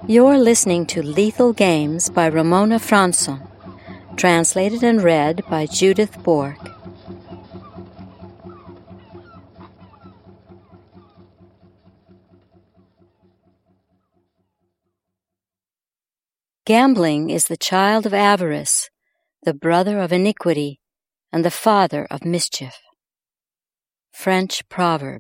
You're listening to Lethal Games by Ramona Franson, translated and read by Judith Bork. Gambling is the child of avarice, the brother of iniquity, and the father of mischief. French proverb.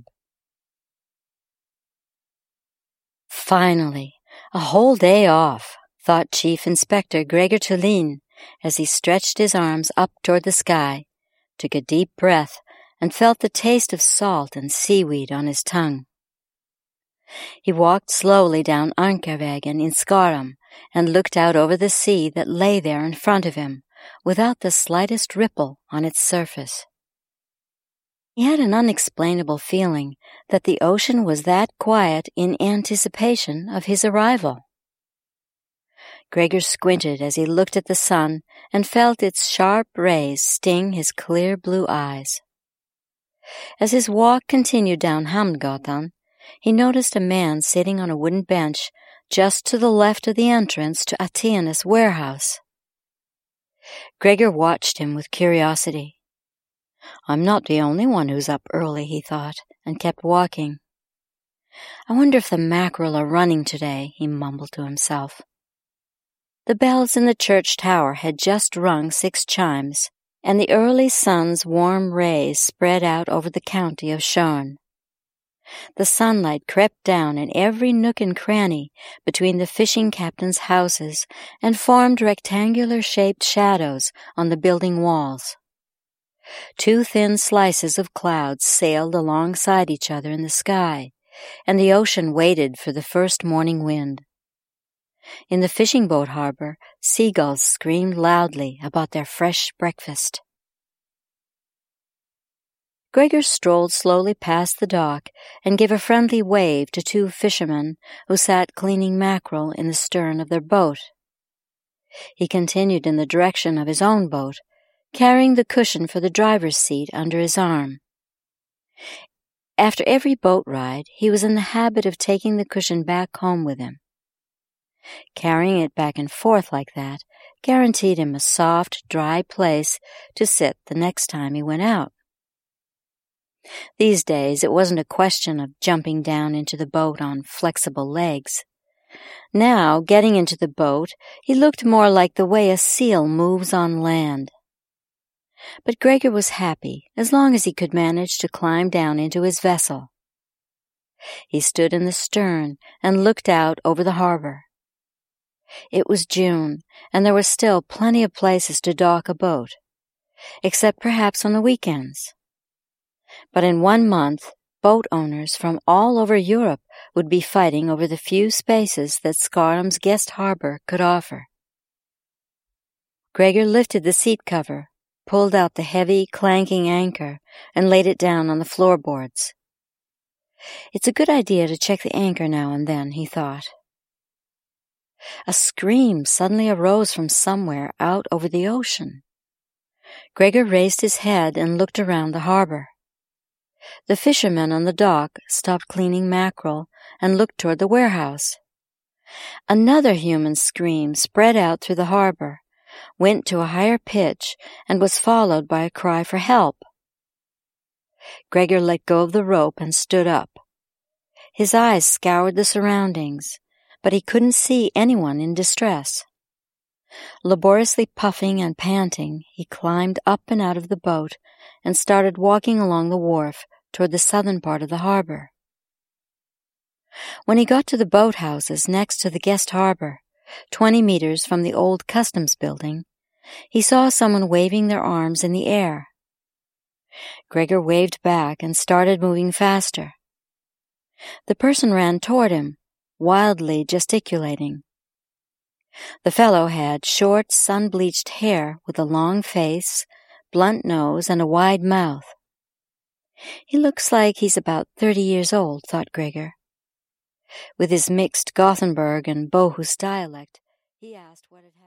Finally, a whole day off, thought Chief Inspector Gregor Tulin as he stretched his arms up toward the sky, took a deep breath, and felt the taste of salt and seaweed on his tongue. He walked slowly down Ankervägen in Skarum and looked out over the sea that lay there in front of him, without the slightest ripple on its surface. He had an unexplainable feeling that the ocean was that quiet in anticipation of his arrival. Gregor squinted as he looked at the sun and felt its sharp rays sting his clear blue eyes. As his walk continued down Hamngatan, he noticed a man sitting on a wooden bench just to the left of the entrance to Athena's warehouse. Gregor watched him with curiosity. I'm not the only one who's up early, he thought, and kept walking. I wonder if the mackerel are running today, he mumbled to himself. The bells in the church tower had just rung 6 chimes, and the early sun's warm rays spread out over the county of Schön. The sunlight crept down in every nook and cranny between the fishing captains' houses and formed rectangular-shaped shadows on the building walls. 2 thin slices of clouds sailed alongside each other in the sky, and the ocean waited for the first morning wind. In the fishing boat harbor, seagulls screamed loudly about their fresh breakfast. Gregor strolled slowly past the dock and gave a friendly wave to 2 fishermen who sat cleaning mackerel in the stern of their boat. He continued in the direction of his own boat, carrying the cushion for the driver's seat under his arm. After every boat ride, he was in the habit of taking the cushion back home with him. Carrying it back and forth like that guaranteed him a soft, dry place to sit the next time he went out. These days, it wasn't a question of jumping down into the boat on flexible legs. Now, getting into the boat, he looked more like the way a seal moves on land. But Gregor was happy as long as he could manage to climb down into his vessel. He stood in the stern and looked out over the harbor. It was June, and there were still plenty of places to dock a boat, except perhaps on the weekends. But in 1 month, boat owners from all over Europe would be fighting over the few spaces that Skarum's guest harbor could offer. Gregor lifted the seat cover, pulled out the heavy, clanking anchor, and laid it down on the floorboards. It's a good idea to check the anchor now and then, he thought. A scream suddenly arose from somewhere out over the ocean. Gregor raised his head and looked around the harbor. The fishermen on the dock stopped cleaning mackerel and looked toward the warehouse. Another human scream spread out through the harbor, went to a higher pitch, and was followed by a cry for help. Gregor let go of the rope and stood up. His eyes scoured the surroundings, but he couldn't see anyone in distress. Laboriously puffing and panting, he climbed up and out of the boat and started walking along the wharf toward the southern part of the harbor. When he got to the boathouses next to the guest harbor, 20 meters from the old customs building, he saw someone waving their arms in the air. Gregor waved back and started moving faster. The person ran toward him, wildly gesticulating. The fellow had short, sun-bleached hair with a long face, blunt nose, and a wide mouth. He looks like he's about 30 years old, thought Gregor. With his mixed Gothenburg and Bohus dialect, he asked what had happened.